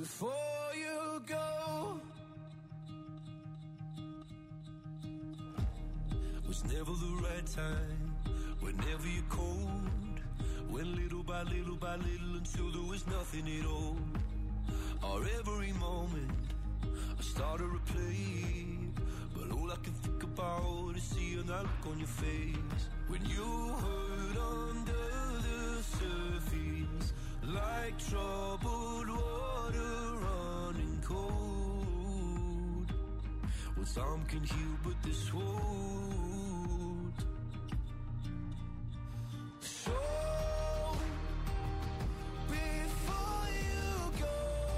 before you go. Was never the right time, whenever you're cold. Went little by little by little until there was nothing at all. Or every moment I start to replay, but all I can think about is seeing that look on your face. When you hurt under the surface, like troubled water running cold. Well, some can heal, but this won't. So, before you go,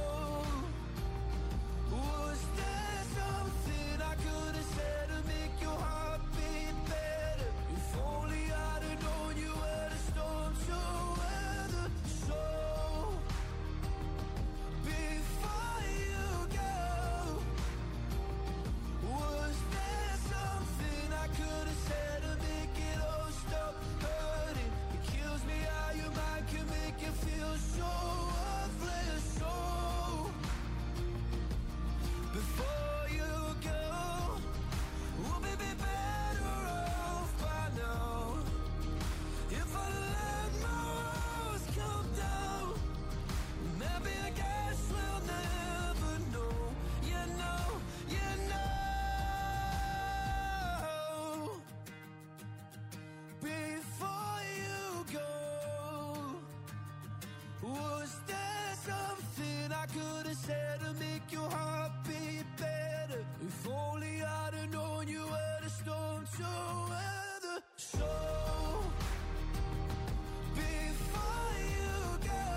was there something I could have said to make your heart beat better? If only I'd have known you were the storm to weather. So, before you go, was there something I could have said to make it all stop hurting? It kills me how your mind can make you feel so worthless. So, before you go, we'll be better off by now. If I let my walls come down, maybe I guess we'll never know. You know, you know. Before you go, was there something I could have said to make your heart beat better? If only I'd have known you were the storm to weather. So, before you go,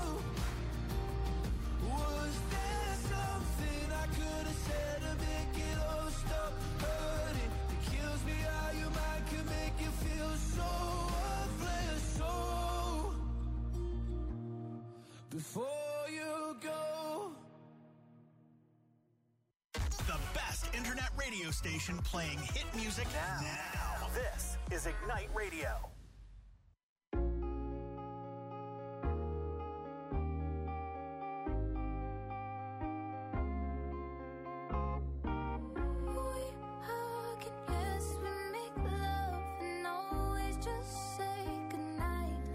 was there something I could have said to make it all stop hurting? It kills me how your mind can make you feel so worthless. So, before you go. The best internet radio station playing hit music now. This is Ignite Radio. We hug and yes, we make love and always just say goodnight.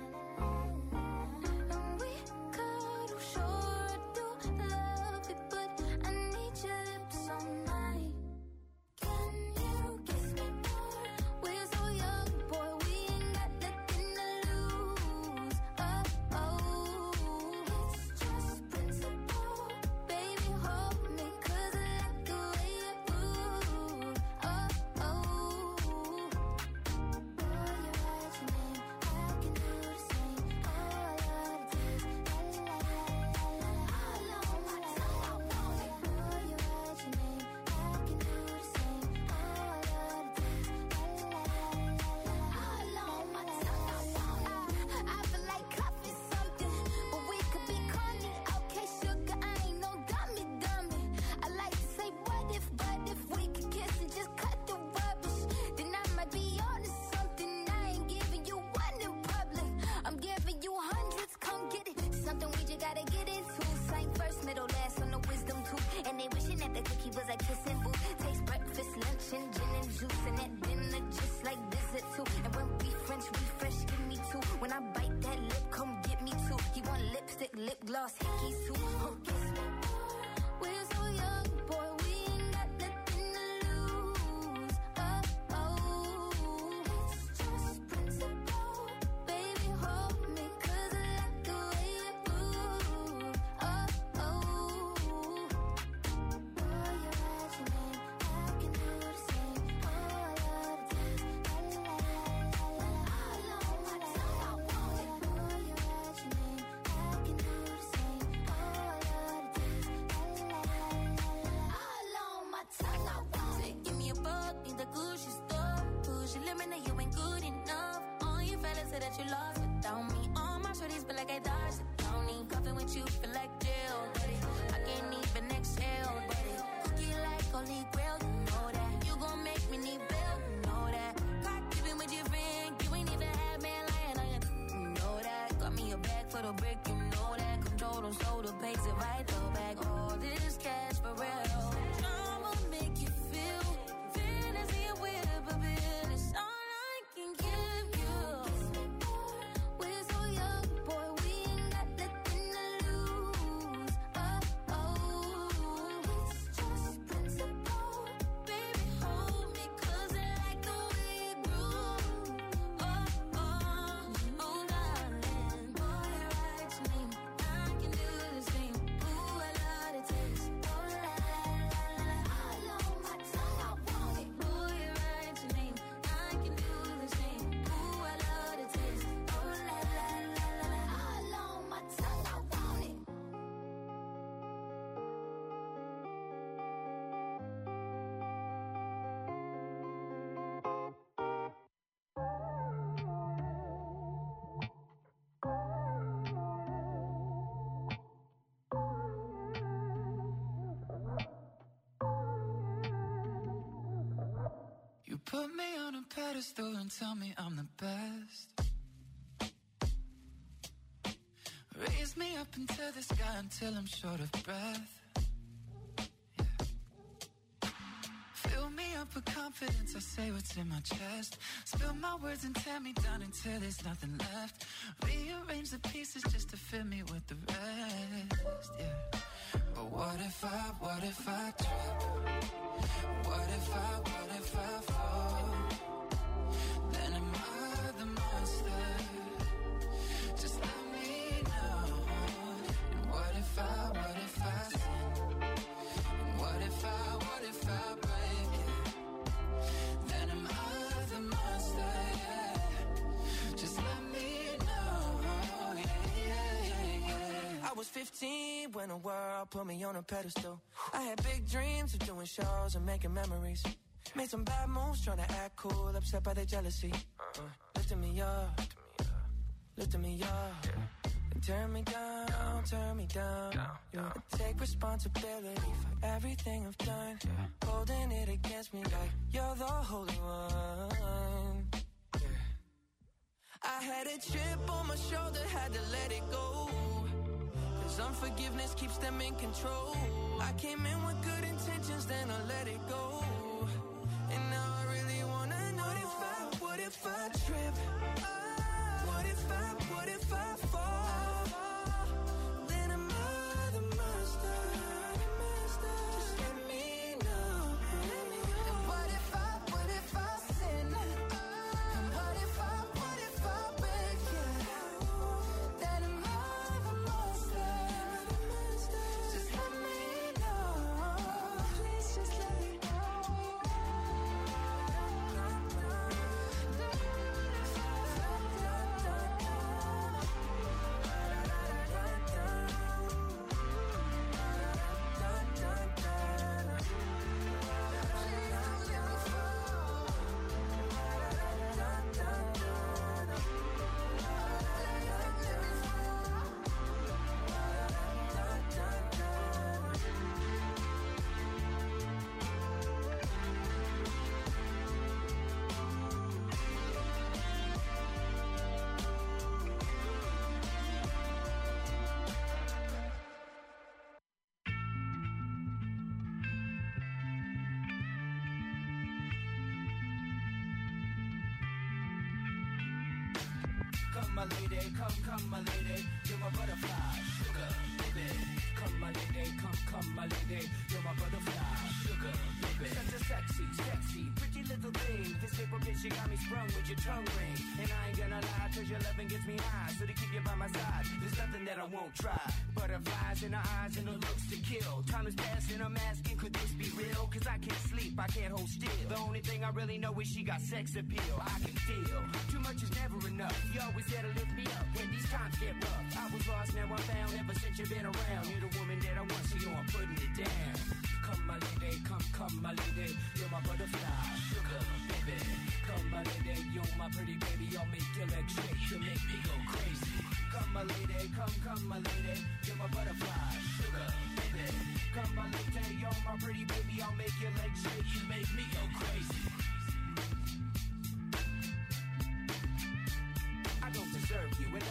And we cuddle, sure I do love it, but I need your lips all night. Can you kiss me more? We're so young, boy, we ain't got nothing to lose. Oh, it's just principle. Baby, hold me, 'cause I like the way you move. Oh, boy, you write your name, I can do the same. All I gotta do is la la la la la. All on my tongue, boy, you write your name, I can do the same. All I gotta do is la la la la. All on my tongue, I feel like coffee something, but we could be corny. Okay, sugar, I ain't no dummy. I like to say what if, but if we could kiss and just cut the rubbish, then I might be on to something. I ain't giving you one in public, I'm giving you hundreds. Come get it, something we just gotta get into. Same first, middle, last on the wisdom tooth. And they wishing that the cookie was a kissing booth. Taste breakfast, lunch, and gin and juice, and at dinner just like dessert too. And when we French refresh, give me two. When I bite that lip, come get me two. He want lipstick, lip gloss, hickeys too. Oh, kiss me more. We're so young, boy, we ain't got nothing to lose. Oh, it's just principle. Baby, hold me, 'cause I like the way you move. Oh, boy, you write your name, I can do the same. All I gotta do is la la la la la. All on my tongue, boy, you write your name, I can do the same. All I gotta do is la la la right, throw back all this cash for real. I'ma make you feel fantasy with a bill. It's all I can give you. We're so young, boy, we ain't got nothing to lose. It's just principle. Baby, hold me, 'cause I like the way you groove. Darling, boy, write your name. I can do the same. Ooh, I love the taste. Oh, la, la, la, la. All on my tongue, I want it. Boy, write your name. I can do the same. Ooh, I love the taste. Oh, la, la, la, la, la. All on my tongue, I want it. You put me on a pedestal and tell me I'm the best. Raise me up into the sky until I'm short of breath. Yeah. Fill me up with confidence, I say what's in my chest. Spill my words and tear me down until there's nothing left. Rearrange the pieces just to fill me with the rest. Yeah. But what if I trip? What if I fall? Then am I the monster? Just let me know. And what if I sin? And what if I break it? Then am I the monster? Yeah. Just let me know. Yeah. I was 15 when the world put me on a pedestal. I had big dreams of doing shows and making memories. Made some bad moves trying to act cool, upset by their jealousy. Lifting me up, lifting me up. And turn me down. Yeah. Take responsibility for everything I've done. Holding it against me like you're the holy one. Yeah. I had a chip on my shoulder, had to let it go. 'Cause unforgiveness keeps them in control. I came in with good intentions, then I let it go. And now I really wanna know what if I trip? What if I fall? Then am I the monster? Just let me know. And what if I sin? And what if I break it? Then am I the monster? Just let me know. Please just let me know. Come my lady, come my lady, you're my butterfly, sugar, baby. Come my lady, come my lady, you're my butterfly, sugar, baby. Such a sexy, pretty little thing. This paper bitch, you got me sprung with your tongue ring. And I ain't gonna lie, 'cause your loving gets me high. So to keep you by my side, there's nothing that I won't try. Butterflies in her eyes and her looks to kill. Time is passing, I'm asking, could this be real? 'Cause I can't sleep, I can't hold still. The only thing I really know is she got sex appeal. I can feel, too much is never enough. You always there to lift me up when these times get rough. I was lost, now I'm found, ever since you've been around. You're the woman that I want, so yo, I'm putting it down. Come my lady, come my lady, you're my butterfly, sugar, baby. Come my lady, you're my pretty baby, I'll make your legs shake, you make me go crazy. Come my lady, come my lady, you're my butterfly, sugar, baby. Come my lady, you're my pretty baby, I'll make your legs shake, you make me go crazy. I don't deserve you, in essence,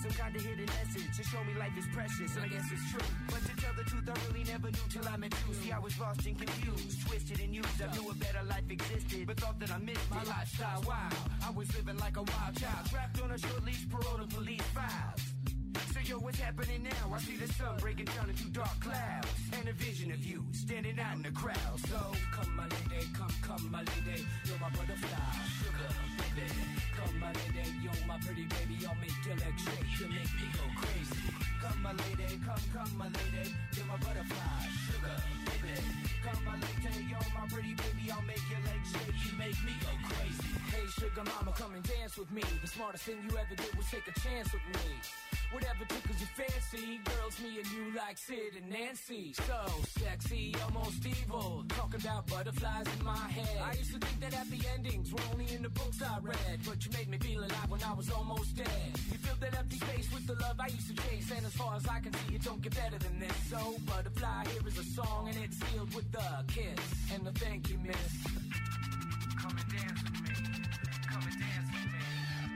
some kind of hidden message to show me life is precious, and I guess it's true. But to tell the truth, I really never knew till I met you. See, I was lost and confused, twisted and used. I knew a better life existed, but thought that I missed my lifestyle. Wow, I was living like a wild child, trapped on a short leash, parole to police files. So yo, what's happening now? I see the sun breaking down into dark clouds, and a vision of you standing out in the crowd. So come my lady, come my lady, you're my butterfly, sugar baby. Come my lady, you're my pretty baby, I'll make your legs shake, you make me go crazy. Come my lady, come my lady, you're my butterfly, sugar baby. Come my lady, you're my pretty baby, I'll make your legs shake, you make me go crazy. Hey sugar mama, come and dance with me. The smartest thing you ever did was take a chance with me. Whatever tickles your fancy, girls, me and you like Sid and Nancy. So sexy, almost evil, talking about butterflies in my head. I used to think that happy endings were only in the books I read, but you made me feel alive when I was almost dead. You filled that empty space with the love I used to chase, and as far as I can see, it don't get better than this. So butterfly, here is a song, and it's sealed with a kiss and a thank you, miss. Come and dance with me. Come and dance with me.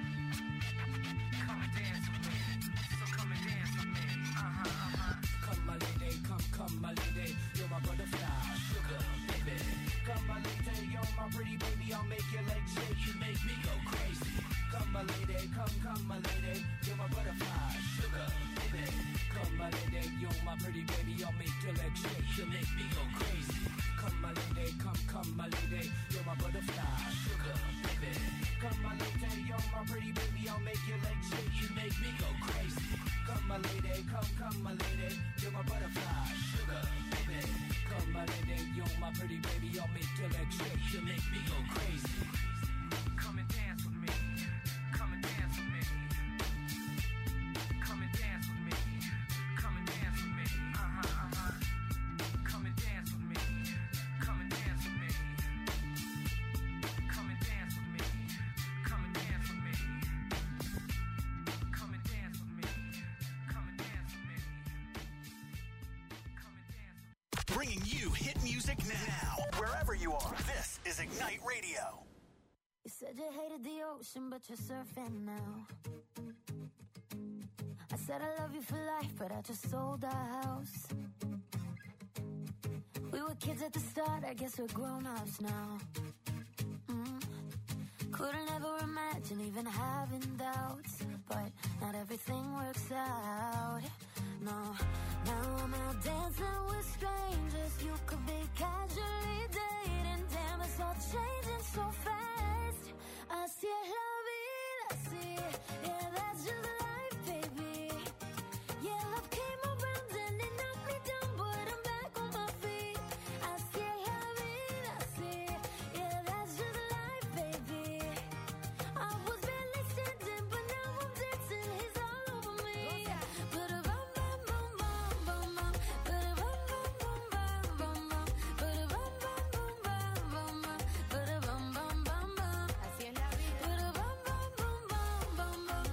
Come and dance with me. So come and dance with me. Come my lady, come my lady. You're my butterfly, sugar baby. Come my lady, you're my pretty baby. I'll make your legs shake, you make me go crazy. Come my lady, come my lady. You're my butterfly, sugar baby. Come my lady, you're my pretty baby. I'll make your legs shake, you make me go crazy. Come my lady, come my lady. You're my butterfly, sugar baby. Come my lady, you're my pretty baby. I'll make your legs shake, you make me go crazy. Come my lady, come my lady. You're my butterfly, sugar baby. Come my lady, you're my pretty baby. I'll make your legs shake, you make me go crazy. Come and dance with me. Come and dance with me. Come and dance with me. Come and dance with me. Come and dance with me. Come and dance with me. Come and dance with me. Come and dance with me. Come and dance with me. Come and dance with me. Come and dance with me. Bringing you hit music now. Wherever you are, this is Ignite Radio. You said you hated the ocean, but you're surfing now. I said I love you for life, but I just sold our house. We were kids at the start, I guess we're grown-ups now. Couldn't ever imagine even having doubts, but not everything works out. No, now I'm out dancing with strangers. You could be casually dating. Damn, it's all changing so fast. Así es la vida, así. Yeah, that's just life, baby. Yeah, love came around and it knocked me down, but I'm back on my feet. Así es la vida, así. Yeah, that's just life, baby. I was barely standing, but now I'm dancing. He's all over me. Ba-da-bum, bum, bum, bum, bum, bum. Ba-da-bum, bum, bum, bum, bum, bum. Ba-da-bum, bum, bum, bum, bum, bum. Ba-da-bum, bum, bum, bum. Así es la vida. Ba-da-bum, bum, bum, bum, bum, bum.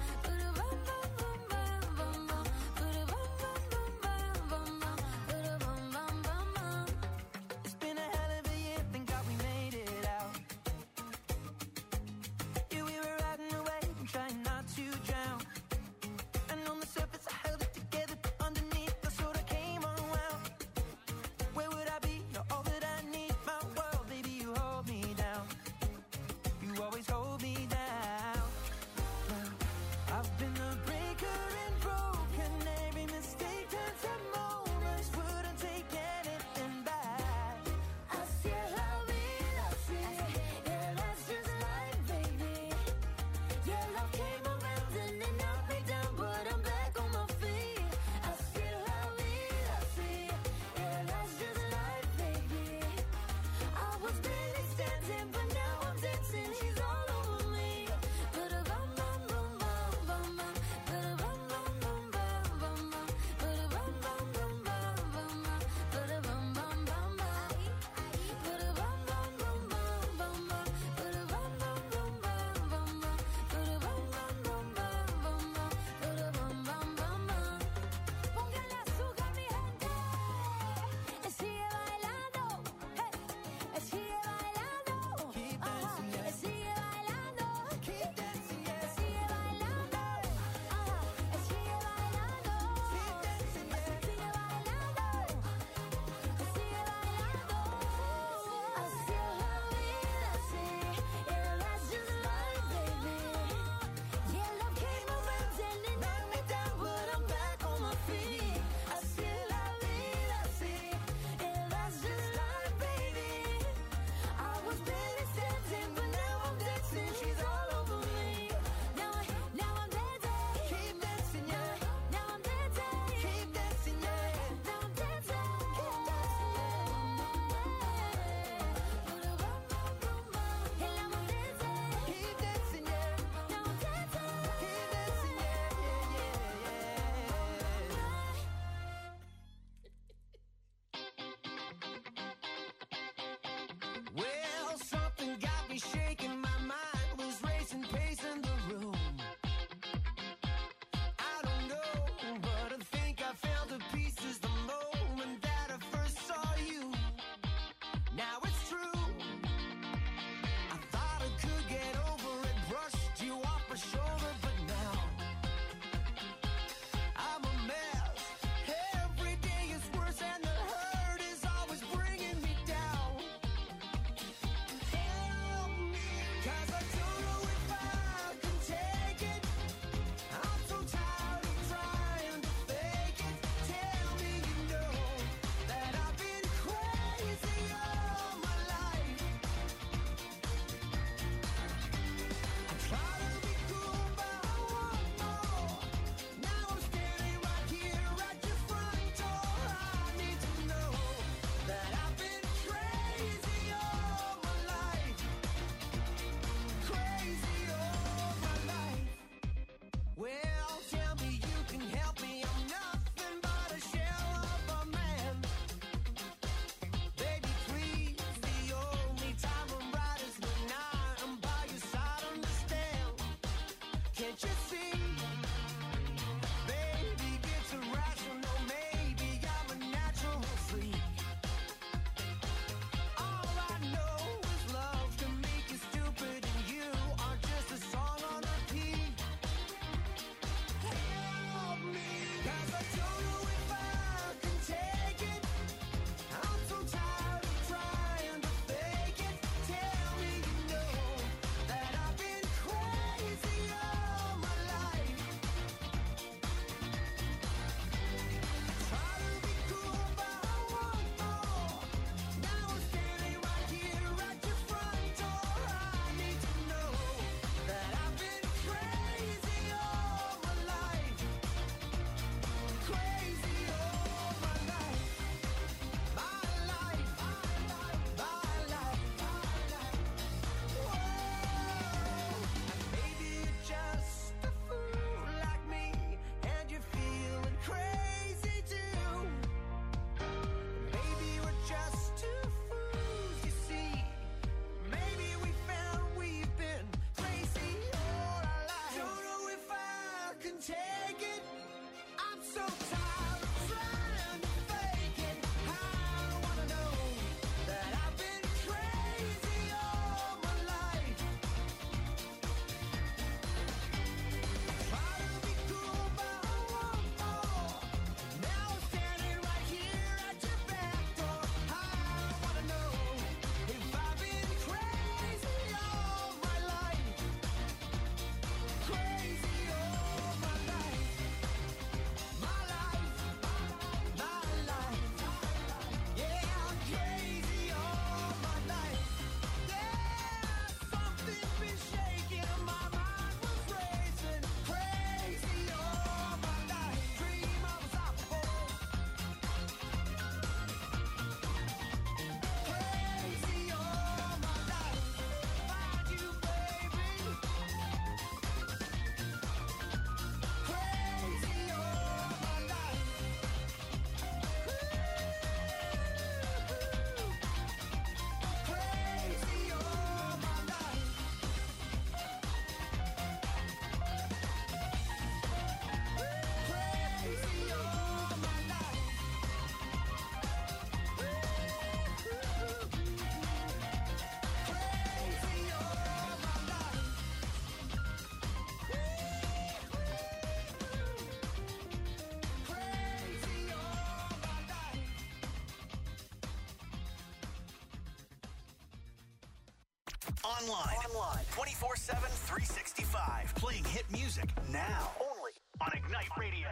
Online. 24/7, 365. Playing hit music now. Only on Ignite Radio.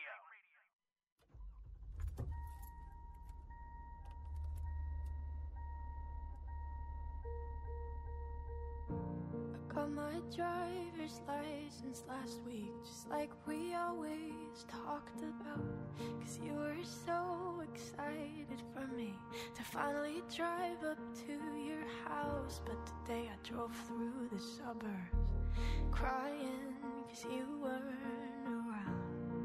Got my driver's license last week, just like we always talked about. Cause you were so excited for me to finally drive up to your house. But today I drove through the suburbs crying cause you weren't around.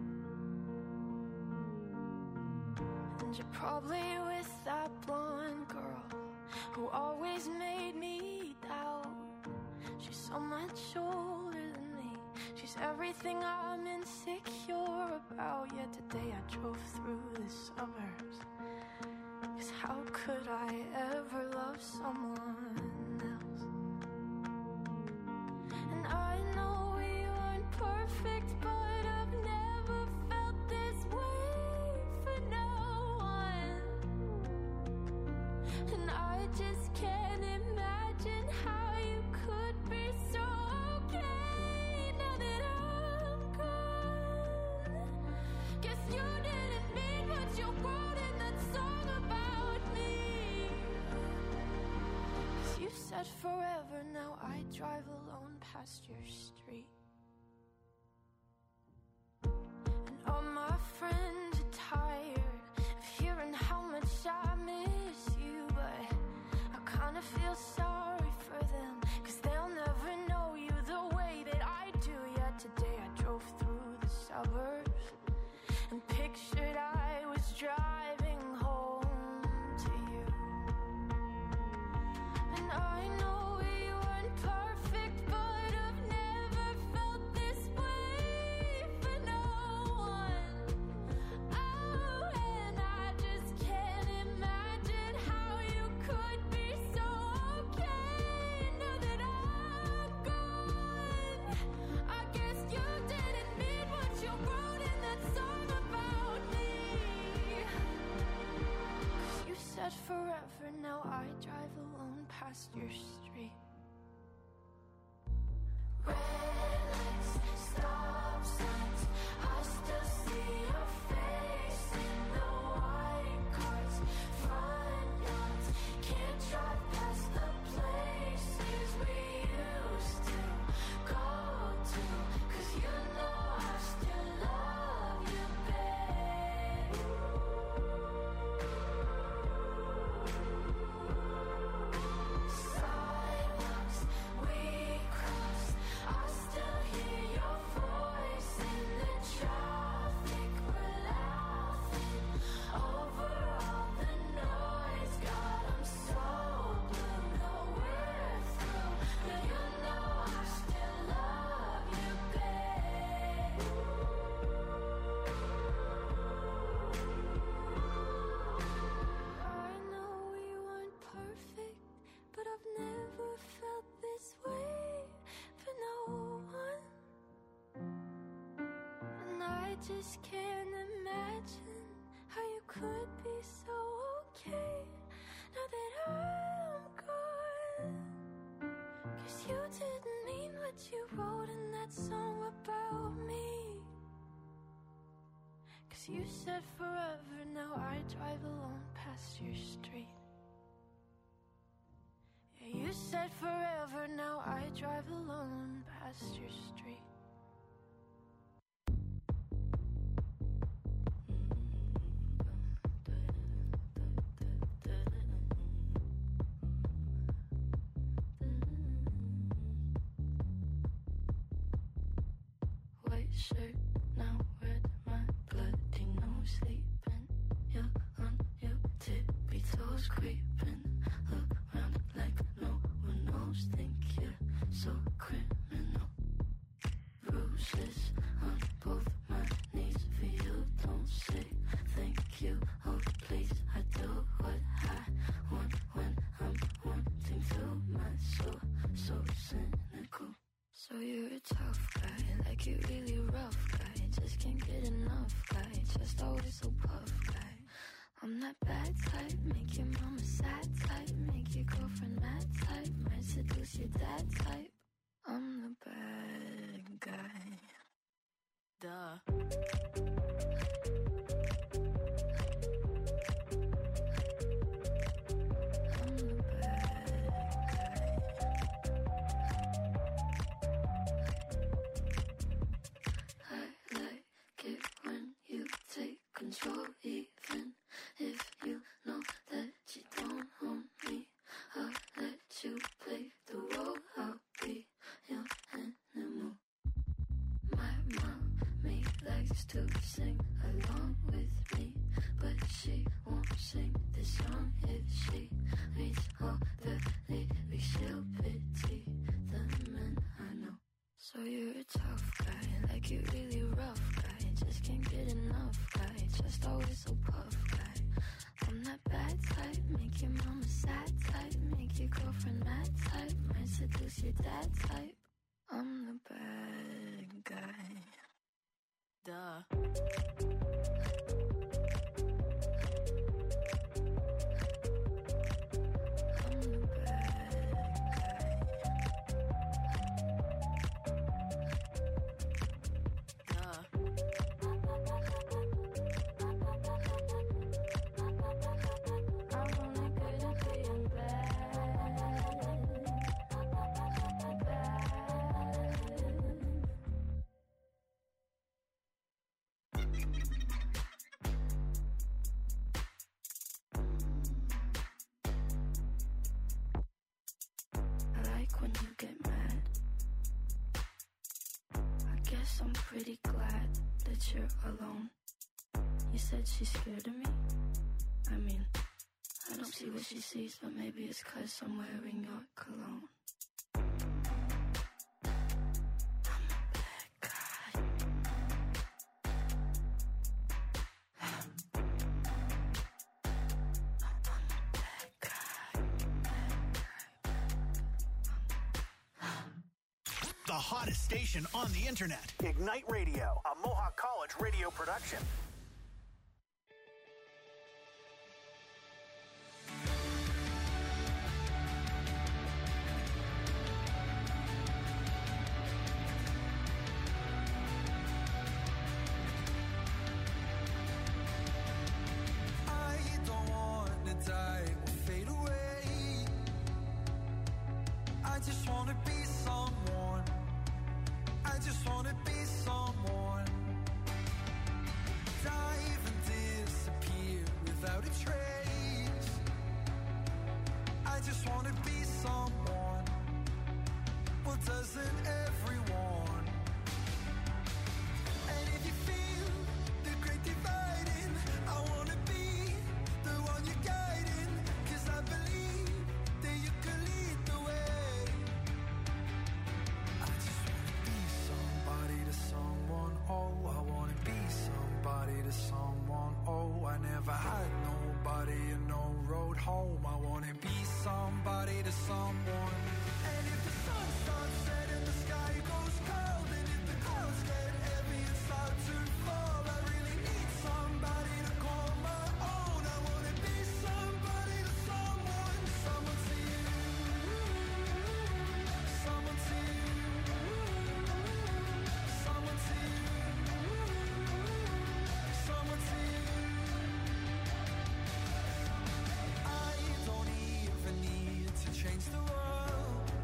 And you're probably with that blonde girl who always made me doubt. She's so much older than me. She's everything I'm insecure about. Yet today I drove through the suburbs. Cause how could I ever love someone else? And I know we weren't perfect, but I've never felt this way for no one. And I just can't imagine how you could be so okay now that I'm gone. Guess you didn't mean what you wrote in that song about me. 'Cause you said forever, now I drive alone past your street. And all my friends are tired of hearing how much I miss you. But I kinda feel sorry for them, cause they'll never know you the way that I do. Yet today I drove through the suburbs and pictured I was driving home to you. And I know we weren't perfect, but I've never felt this way for no one. Oh, and I just can't imagine how you could be so okay now that I'm gone. I guess you didn't mean what you wrote in that song about me. 'Cause you said forever, now I drive alone past your street. Red lights, stop signs, I still see your face in the white cars, front yards. Can't drive past the places we used to go to. 'Cause you know I still love you, babe. Sidewalks we crossed, I still hear your voice in the traffic. We're laughing over all the noise. God, I'm so blue, know we're through, but you know I still love you, babe. I know we weren't perfect, but I've never felt this way for no one. And I just can't imagine how you could be so okay now that I'm gone. 'Cause you didn't mean what you wrote in that song about me. 'Cause you said forever, now I drive alone past your street. Yeah, you said forever, now I drive alone past your street. White shirt, now red, my bloody nose sleeping. You're on your tippy toes, creeping around like no one knows. Think you're so criminal. Bruises on both my knees for you. Don't say thank you, oh please. I do what I want when I'm wanting to. My soul so cynical. So you're a tough guy, like you really rough guy. Just can't get enough guy, just always so puff guy. I'm that bad type, make your mama sad type, make your girlfriend mad type, might seduce your dad type. I'm the bad guy. Duh. Control, even if you know that you don't own me. I'll let you play the role. I'll be your animal. My mommy likes to sing along with me, but she won't sing this song if she reads all the lyrics. She'll pity the men I know. So you're a tough guy, like you're really rough guy. Just can't get enough guy, just always so puff guy. I'm that bad type, make your mama sad type, make your girlfriend mad type, might seduce your dad type. I'm the bad guy. Duh. When you get mad, I guess I'm pretty glad that you're alone. You said she's scared of me? I mean, I don't see what she sees, but maybe it's 'cause I'm wearing your cologne. The hottest station on the internet. Ignite Radio, a Mohawk College radio production. I don't want to die or fade away. I just want to be someone. I just want to be someone. Dive and disappear without a trace. I just want to be someone. Well, doesn't everyone? And if you feel the great dividing, I want to be the one you're guiding. 'Cause I believe that you could lead the way. I just want to be somebody to someone. Oh, I want to be somebody to someone. Oh, I never had nobody and no road home. I want to be somebody to someone. And if the sun starts setting, the sky goes cold. And if the clouds get heavy and start to fall, I really need somebody to call my own. I want to be somebody to someone. Someone to you. Someone to you. Someone to you. Someone to you. I don't even need to change the world.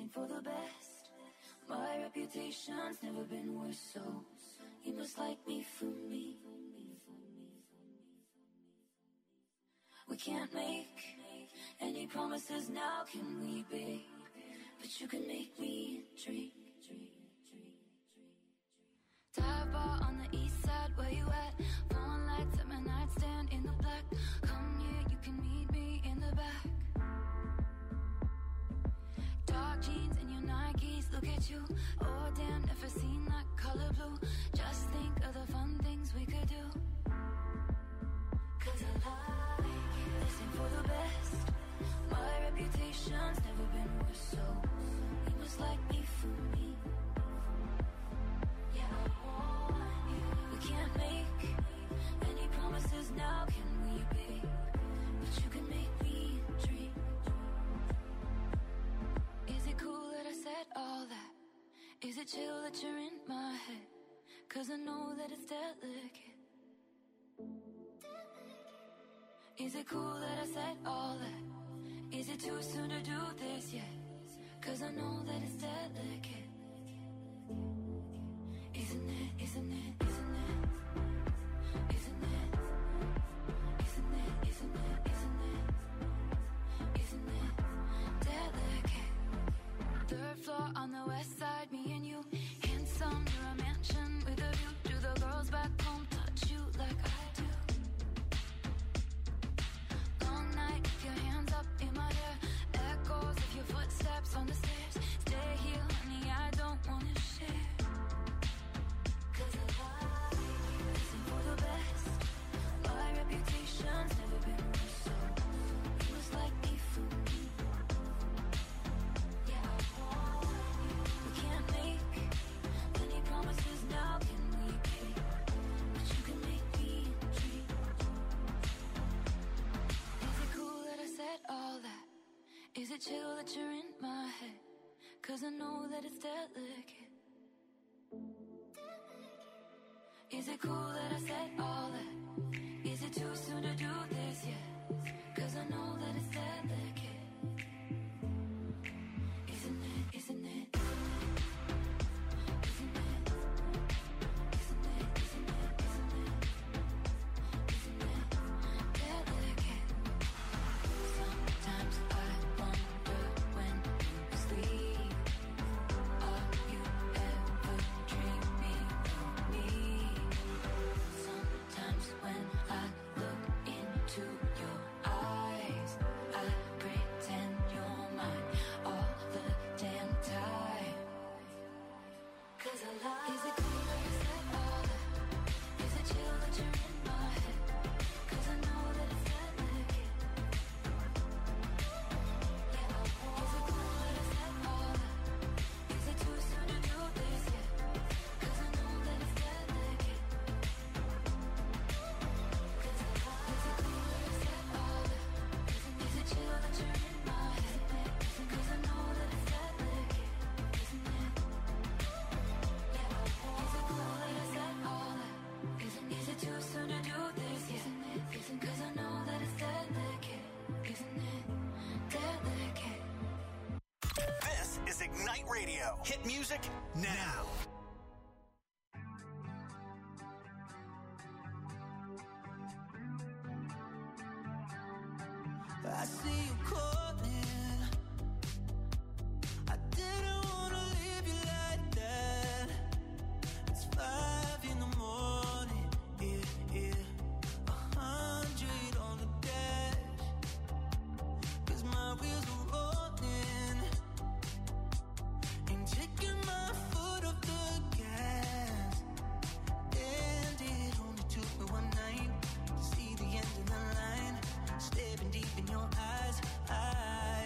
ain't for the best. My reputation's never been worse, so you must like me for me. We can't make any promises now, can we, babe? But you can make me dream. Dive bar on the east side, where you at? Phone lights at my nightstand in the black. Come here, you can meet me in the back. Dark jeans and your Nikes, look at you. Oh damn, never seen that color blue. Just think of the fun things we could do. Cause I like this ain't for the best. My reputation's never been worse, so you must like me for me. Yeah, I want you. We can't make any promises now, can we, babe? But you can make me dream. Is it cool that I said all that? Is it chill that you're in my head? Cause I know that it's delicate. Is it cool that I said all that? Is it too soon to do this yet? Cause I know that it's delicate. Isn't it, isn't it, isn't it? Isn't it? Isn't it, isn't it, isn't it? Isn't it delicate? Third floor on the west side, me and you. Handsome, near a mansion with a view. Do the girls back home touch you like I do? Long night, keep your hands up in my hair. Echoes of your footsteps on the stairs. Stay here, honey, I don't wanna share. Cause I like this ain't for the best. My reputation's never been worse, so you must like me for me. Yeah, I want you. We can't make any promises now, can we, babe? But you can make me dream. Is it cool that I said all that? Is it chill that you're in my head? Cause I know that it's delicate. Is it cool that I said all that? Is it too soon to do this yet? Cause I know that it's delicate. Isn't it, isn't it, isn't it? Isn't it? Isn't it, isn't it, isn't it? Isn't it delicate? Sometimes I wonder when you sleep, are you ever dreaming of me? Sometimes when I look into your eyes, I pretend you're mine all the damn time. Cause I lie. Is it cool that I said all that? Is it chill that you're in my head? Cause I know that it's delicate. Yeah, I want. Is it cool that I said all that? Is it too soon to do this yet? Cause I know that it's delicate. Cause I lie. Is it cool that I said all that? Is it chill that you're in my head? Cause I know that it's delicate. Isn't it? Yeah, I want. Is it cool that I said all that? Is it too soon to do this yet? Cause I know that it's delicate. Isn't it delicate? This is Ignite Radio. Hit music now. I see you calling. I didn't wanna leave you like that. It's 5 in the morning, yeah. 100 on the dash. Cause my wheels are rolling. Ain't taking my foot off the gas. And it only took me one night to see the end of the line. Staring deep in your eyes,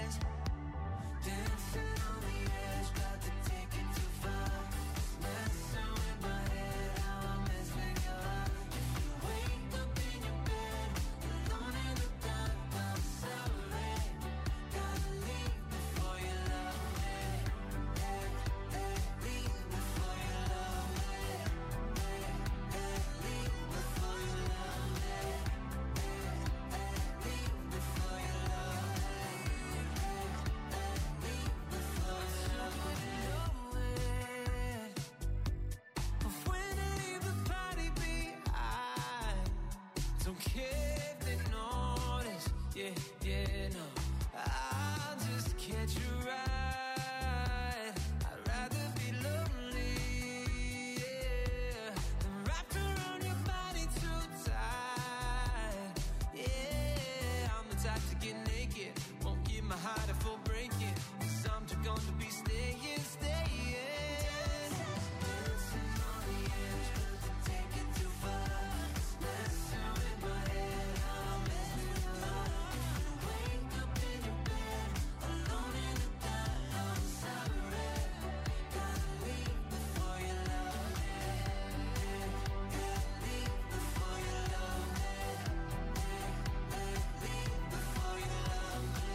yeah, no. I'll just catch a ride. I'd rather be lonely, yeah, than wrapped around your body too tight. Yeah, I'm the type to get naked, won't give my heart a full breaking, 'cause I'm just gonna be staying. Dancing on the edge, but to take it too far. Messing with my head, I'm messing with mine. Wake up in your bed, alone in the dark. I'm sorry, gotta leave before you love me. Gotta leave before you love me. Leave before you love me.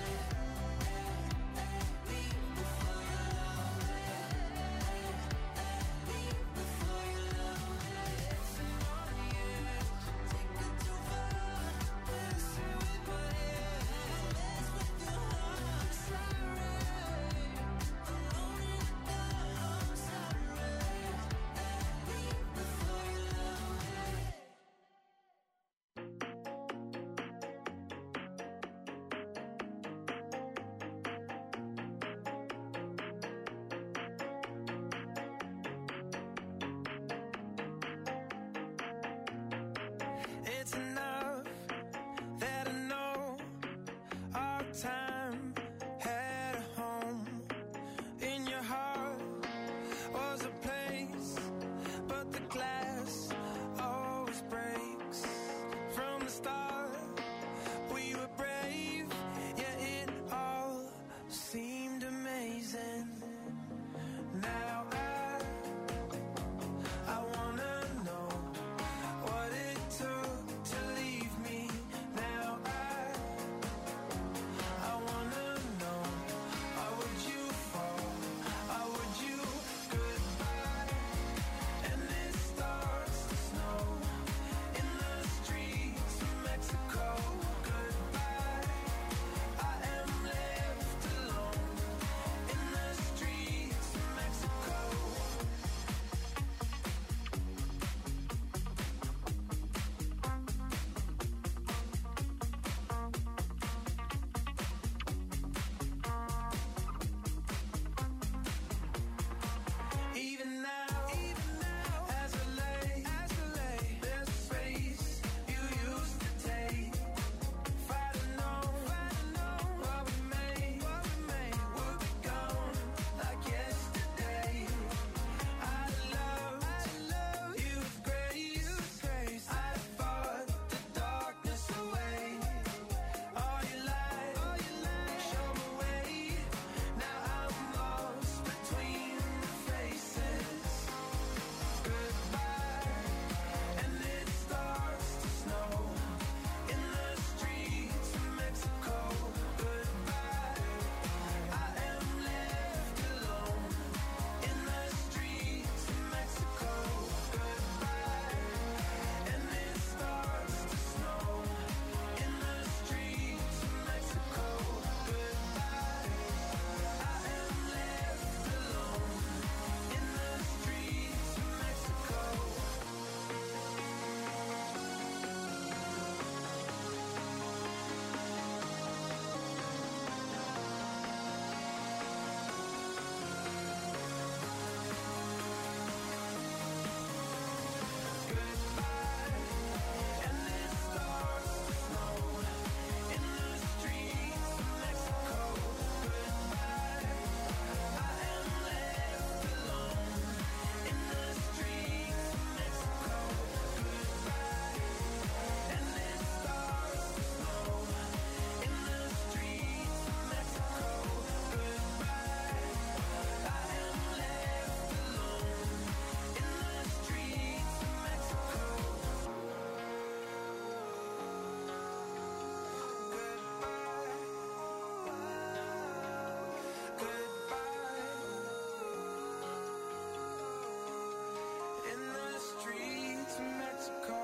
Leave before you love me. Leave before you love me. Dancing on the edge, take it too far. Messing with my head, mess with your heart. I'm sorry, alone in the dark. I'm sorry, leave before you love me. It's enough that I know our time had a home. In your heart was a place, but the glass always breaks. From the start, we were brave, yet it all seemed amazing. Now I wanna know what it took to leave me. Now I wanna know, how would you fall? How would you goodbye? And it starts to snow in the streets of Mexico. Goodbye, I am left alone in the streets of Mexico. Even now, as I lay, there's a space you used to take. If I'd have known what we made would be gone like yesterday. I'd love you with grace. I'd fought the darkness away. All your light, show me way. Now I'm lost between the faces. Goodbye, and it starts to snow in the streets of Mexico. Goodbye, I am left alone in the streets of Mexico. Goodbye, and it starts to snow in the streets of Mexico. Goodbye, I am left alone in the streets of Mexico. Goodbye, and it starts to snow in the streets of Mexico. Goodbye, I am left alone in the streets of Mexico. Goodbye, and it starts to snow in the streets of Mexico. Goodbye, I am left alone in the streets of Mexico. Goodbye, in the streets of Mexico.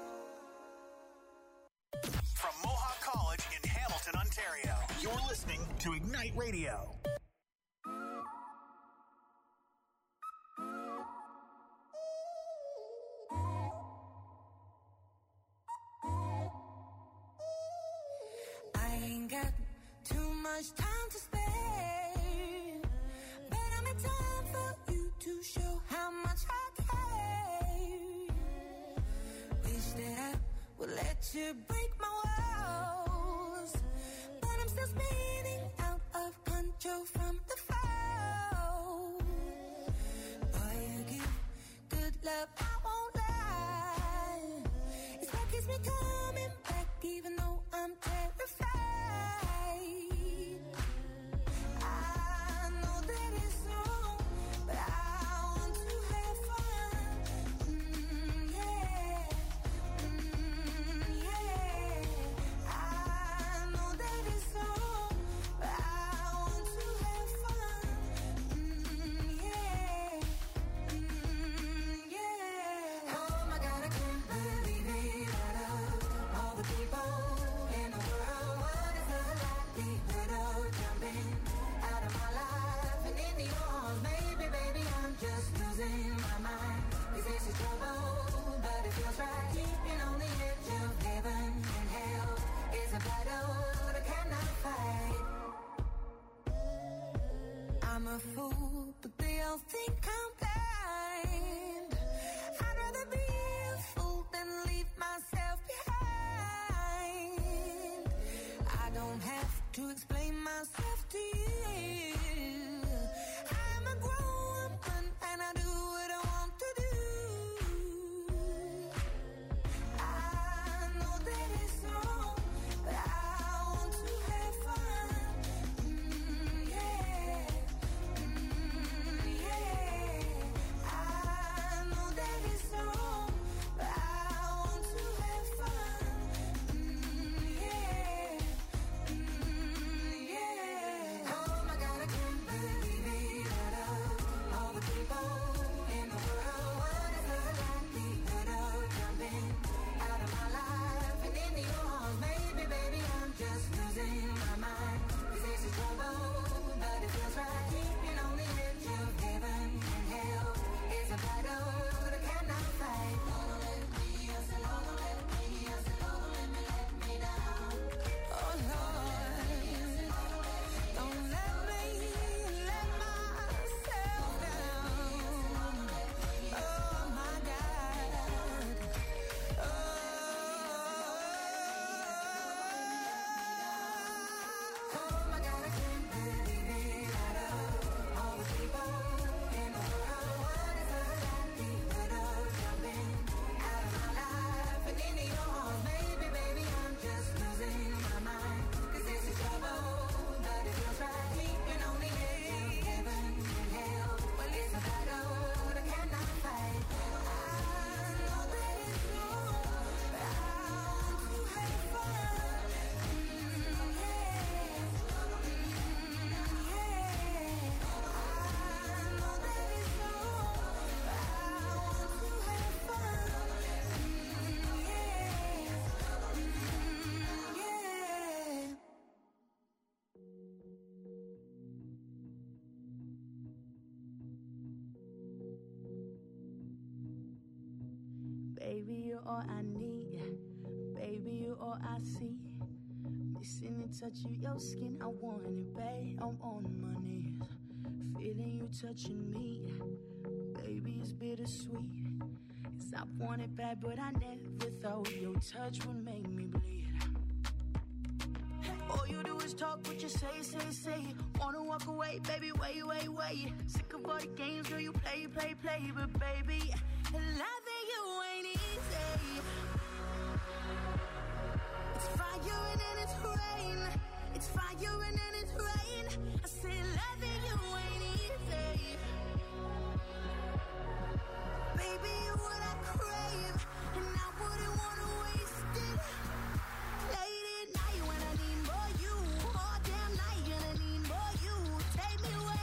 From Mohawk College in Hamilton, Ontario, you're listening to Ignite Radio. I much time to spare, but I'm in time for you to show how much I care. Wish that I would let you break my walls, but I'm still spinning out of control from the fall. Boy, you give good love, I won't lie. It's what keeps me coming back, even though I'm terrified. I know that it's wrong, but I want to have fun. Yeah, yeah. I know that it's wrong, but I want to have fun. Yeah, yeah. Oh my God, I can't believe it. Out of all the people in the world, what is the likelihood of jumping out of my life and into yours? Maybe, baby, I'm just losing my mind. 'Cause this is trouble, but it feels right. Keeping on the edge of heaven and hell is a battle that I cannot fight. I'm a fool, but they all think I'm blind. I'd rather be a fool than leave myself behind. I don't have to explain myself to you. I'm a grown woman and I do what I want to do. I know that it's wrong, but I want to have fun. Yeah, yeah. I know that it's wrong, but I want to have fun. Yeah, yeah. Oh my God, I can't believe it. Out of all the people in the world, what is the likelihood of jumping out of my life and into yours? Maybe, baby, I'm just losing my mind. 'Cause this is trouble, but it feels right. Keeping on the edge of heaven and hell is a battle that I cannot fight. Don't let me, I said, don't let me, I said, don't let me down. Oh Lord, don't let me let myself down. Oh my God. Oh my God, I can't believe it. Out of all the people in the world, what is the likelihood of jumping out of my life and into yours? Maybe, baby, I'm just losing my mind. 'Cause this is trouble, but it feels right. Keeping on the edge of heaven and hell. Well, it's a battle that I cannot fight. I know that it's wrong, but I want to have fun. Yeah, yeah. I know that it's wrong, but I want to have fun. Yeah, yeah. Baby, you're all I need. Baby, you're all I see. Missing the touch of your skin, I want it, babe. I'm on my knees, feeling you touching me. Baby, it's bittersweet. 'Cause I want it bad, but I never thought your touch would make me bleed. All you do is talk what you say. Wanna walk away, baby, wait. Sick of all the games, girl, you play. But baby, loving you ain't easy. It's fire and then it's rain. It's fire and then it's rain. I say loving you ain't easy. Baby, you're what I crave, and I wouldn't wanna waste it. Late at night when I need more you, all damn night and I need more you. Take me away.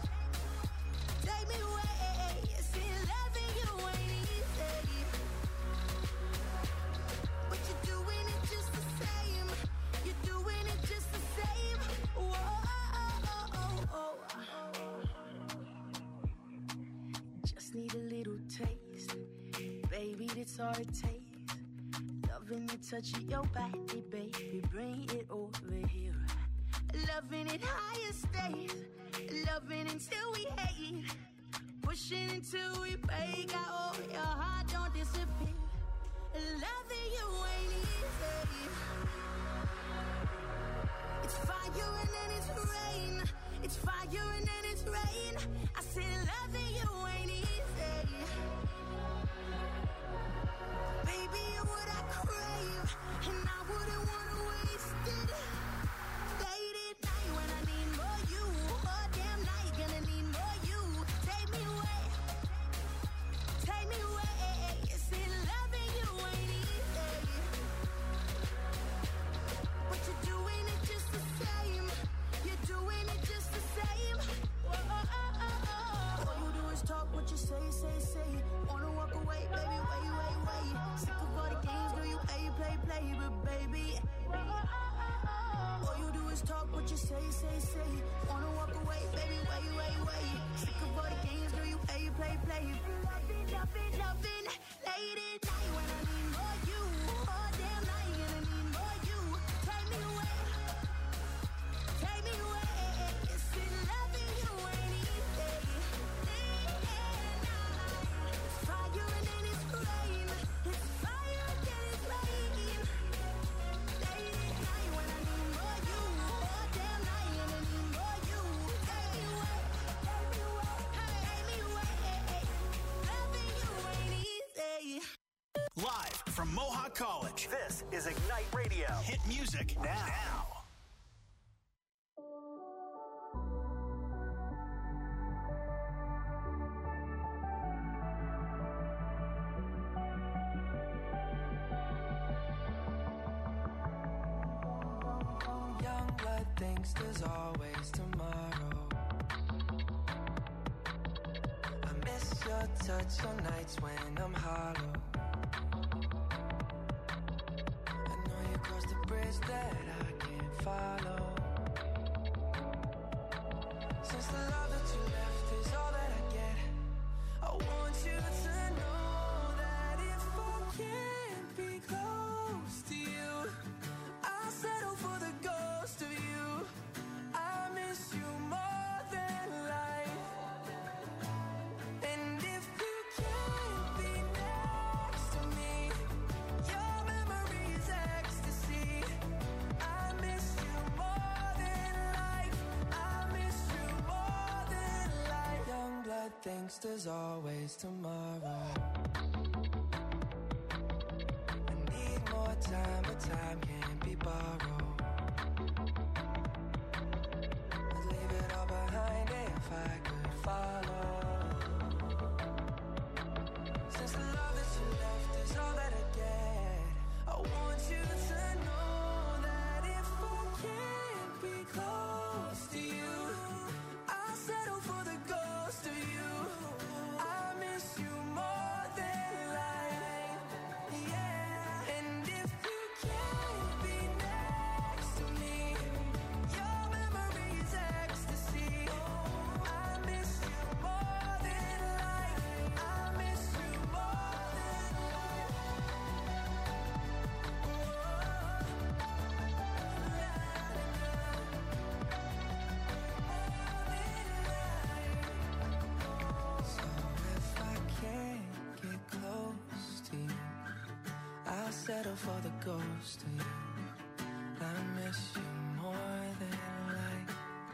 See, loving you ain't easy, but you're doing it just the same. You're doing it just the same. Whoa. Just need a little taste, baby, that's all it takes. Loving the touch of your body, baby, bring it over here. loving in higher states, loving until we hate, pushing until we break out. Oh, your heart don't disappear. Loving you ain't easy. It's fire and then it's rain. It's fire and then it's rain. I said loving you ain't easy. Baby, you're what I crave, and I wouldn't wanna waste it. Late at night when I need more you, all damn night gonna need more you. Take me away, take me away. You see, loving you ain't easy, but you're doing it just the same. You're doing it just the same. Whoa, oh, oh, oh, oh. All you do is talk what you say, say, say. Wanna walk away, baby, wait, wait, wait. Sick of all the games, girl, you play, play, play, but baby, all you do is talk what you say, say, say. Wanna walk away, baby, wait, wait, wait. Sick of all the games, girl, you play, play, play. Loving, loving, loving. Late at night when I need more you, all damn night gonna need more you. Take me away, take me away. You see, loving you ain't easy. It's fire and then it's rain. It's fire and then it's rain. Late at night when I need more you, all damn night gonna need more you. Take me away, take me away, take me away. Loving you ain't easy. Live from Mohawk College, this is Ignite Radio. Hit music now. Young blood thinks there's always tomorrow. I miss your touch on nights when I'm hollow. I know you crossed the bridge that I can't follow. Since the love that you left is all that I get, I want you to know that if I can't be close to you, I'll settle for the ghost of you. I miss you more than life. And if you can't be next to me, your memory is ecstasy. I miss you more than life. I miss you more than life. Young blood thinks there's always tomorrow. I need more time, but time can't be borrowed. I'd leave it all behind if I could follow. Since the love that you left is all that I get, I want you to know that if I can't be close to you, I'll settle for the ghost of you. I miss you more than life. Yeah. And if you can't be next to me, your memory is ecstasy. I miss you more than life. I miss you more than life. So if I can't get close to you, I'll settle for the ghost of you. I miss you more than life.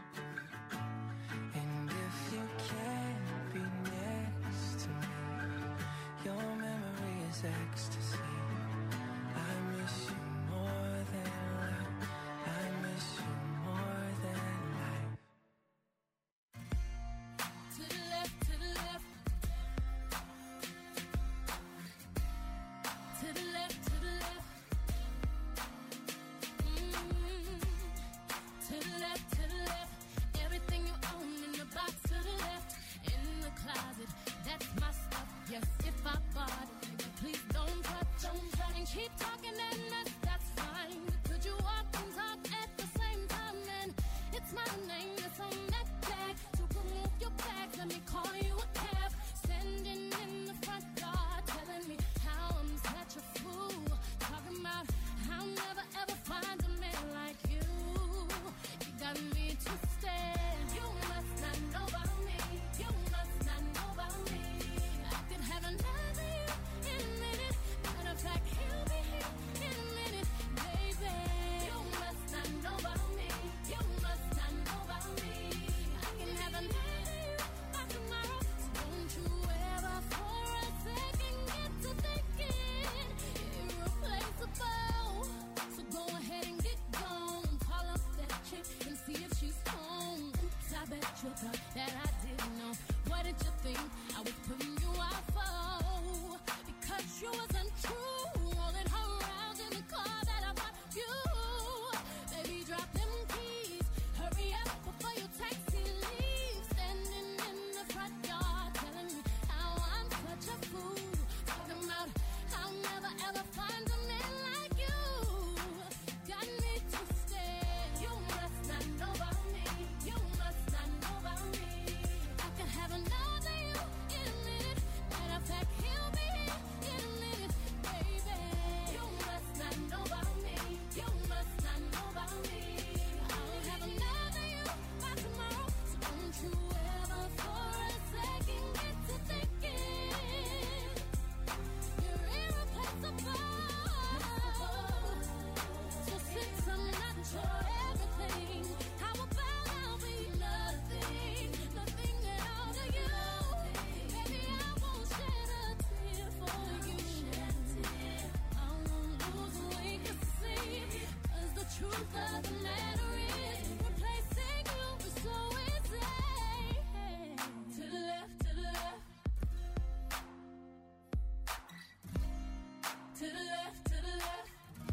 And if you can't be next to me, your memory is ecstasy. I miss you more than life. I miss you more than life. To the left, to the left. To the left, to the left. To the left, to the left. Everything you own in the box to the left. In the closet, that's my stuff. Yes, if I bought it, nigga, please don't touch. And keep talking and that's fine. But could you walk and talk at the same time? And it's my name that's on that tag. So remove your bag, let me call you a cab. Standing in the front yard, telling me how I'm such a fool. Talking about I'll never ever find a man like you. You got me twisted. You must not know about me. You must not know about me. I could have another you in a minute. Matter of fact, he'll be here in a minute, baby. You must not know about me. You must not know about me. I can have another you by tomorrow. So don't you ever for a second get to thinking irreplaceable. So go ahead and get gone. Call up that chick and see if she's home. Oops, I bet you thought that I didn't know. What did you think I was putting you out for? Because you was untrue. Rolling her around in the car that I bought you. Baby, drop them keys. Hurry up before your taxi leaves. Standing in the front yard telling me how I'm such a fool. Talking about I'll never ever find a man like you. Got me twisted. You must not know about me. You must not know about me. I can have another you in a minute. Matter of fact, he'll be here in a minute, baby. You must not know about me. You must not know about me. I'll have another you by tomorrow. So don't you ever for a second get to thinking you're irreplaceable. So since I'm not your everything, how about I'll be nothing, nothing at all to you? Baby, I won't shed a tear for you. I won't lose a wink of sleep, 'cause the truth of the matter is replacing you is so easy. To the left, to the left. To the left, to the left.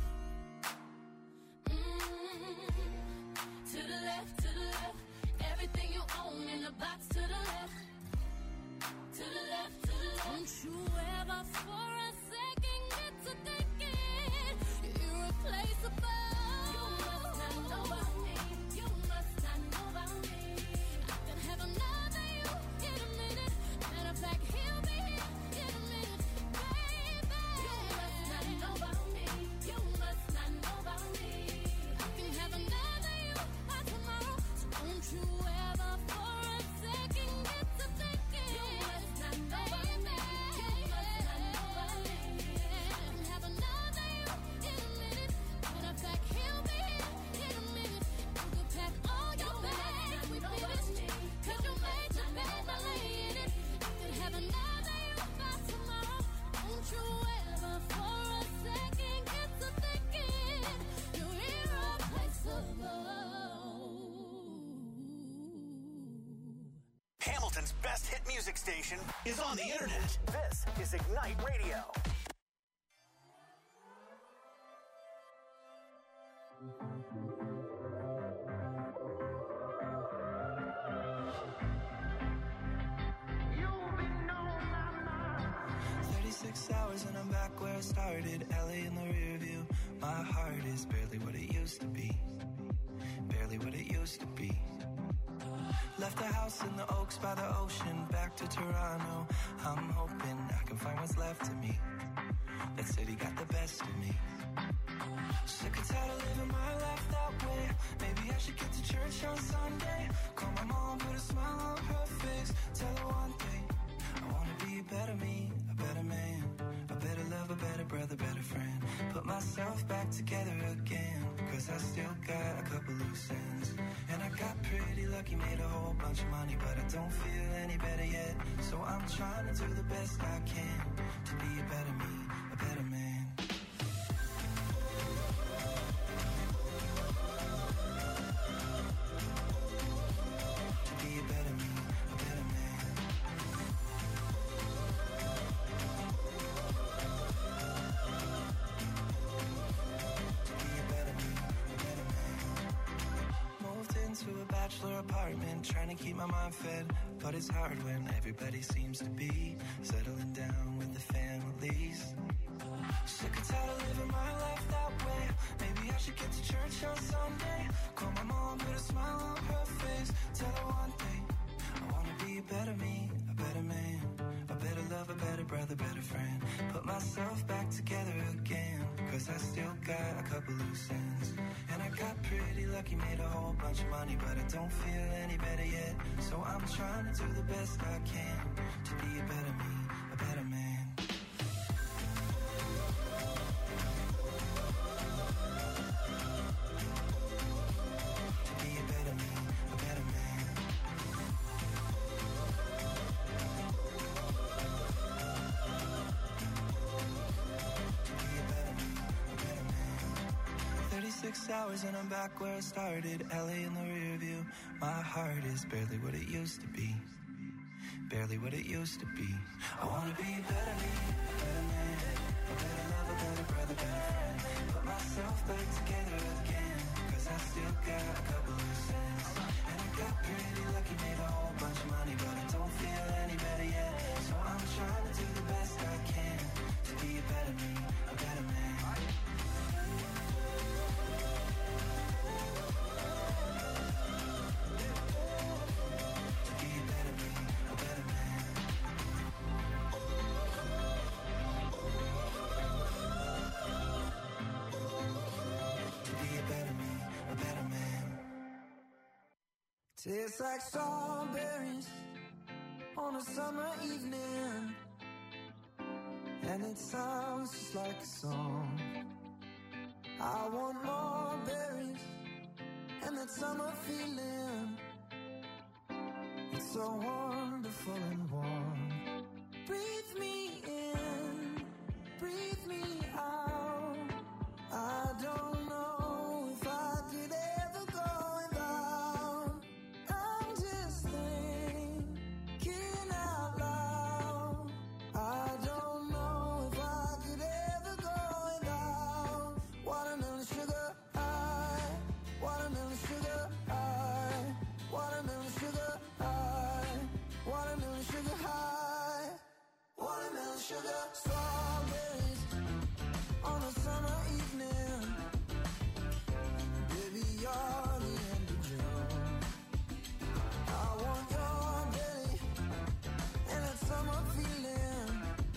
To the left, to the left. Everything you own in the box to the left. To the left, to the left. Don't you ever for a second get to thinking you're irreplaceable. You must not know about me. You must not know about me. I can have another you in a minute. Matter of fact, he'll be here in a minute, baby. You must not know about me. You must not know about me. I can have another you by tomorrow. So don't you ever for a second get to thinking you must not know about me. You must not know about me. I can have another you in a minute. Matter of fact, he'll be here in a minute. You can pack all your bags, we finished. 'Cause you made your bed, now lay in it. I can have another you by tomorrow. Don't you ever for a second get to thinking you're irreplaceable. Hamilton's best hit music station is on the internet. This is Ignite Radio. You've been on my mind. 36 hours and I'm back where I started. LA in the rear view. My heart is barely what it used to be. Barely what it used to be. Left a house in the Oaks by the ocean. Back to Toronto. I'm hoping I can find what's left of me. That city got the best of me. Sick and tired of living my life that way. Maybe I should get to church on Sunday. Call my mom, put a smile on her face. Tell her one thing, I wanna be a better me, a better man, a better lover, better brother, better friend. Put myself back together again, 'cause I still got a couple loose ends. And I got pretty lucky, made a whole bunch of money, but I don't feel any better yet. So I'm trying to do the best I can to be a better me, a better man. To be a better me, a better man. To be a better me, a better man. Moved into a bachelor apartment, trying to keep my mind fed. But it's hard when everybody seems to be settling down with the families. Sick and tired of living my life that way. Maybe I should get to church on Sunday. Call my mom, put a smile on her face. Tell her one thing, I wanna be a better me, a better man, a better lover, better brother. brother, better friend. Put myself back together again, cause I still got a couple loose ends. And I got pretty lucky, made a whole bunch of money, but I don't feel any better yet. So I'm trying to do the best I can to be a better me, a better man. To be a better me, a better man. To be a better me, a better man. 36 hours and I'm back where I started. LA in the rear view. My heart is barely what it used to be. Barely what it used to be. I wanna be a better me, a better man, a better lover, better brother, better friend. Put myself back together again, cause I still got a couple loose ends. And I got pretty lucky, made a whole bunch of money, but I don't feel any better yet. So I'm trying to do the best I can to be a better me, a better man. Tastes like strawberries on a summer evening, and it sounds just like a song. I want more berries and that summer feeling. It's so wonderful and warm. Breathe me in, breathe me out. I don't know if I could ever go without. I'm just thinking out loud. I don't know if I could ever go without. Watermelon sugar high, watermelon sugar high, watermelon sugar high, watermelon sugar high, watermelon sugar. Strawberries on a summer evening. Baby, you're the end of June. I want your belly and that summer feeling,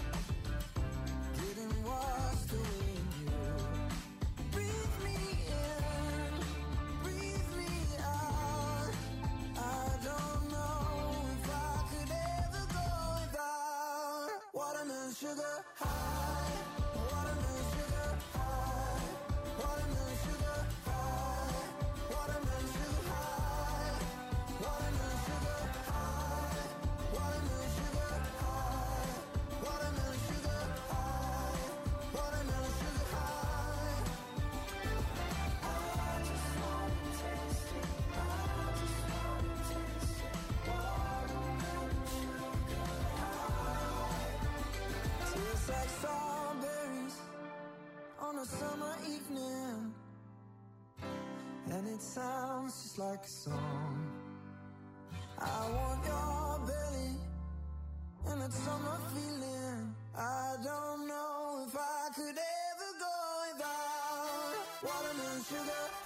getting washed away in you. Breathe me in, breathe me out. I don't know if I could ever go without. Watermelon sugar high, watermelon sugar high, watermelon sugar high, watermelon sugar high, watermelon sugar high, watermelon sugar high, watermelon sugar high, watermelon sugar high. I just wanna taste it, I just wanna taste it. Watermelon sugar high. Tastes like strawberries on a summer evening, and it sounds just like a song. I want your belly and that summer feeling. I don't know if I could ever go without. Watermelon sugar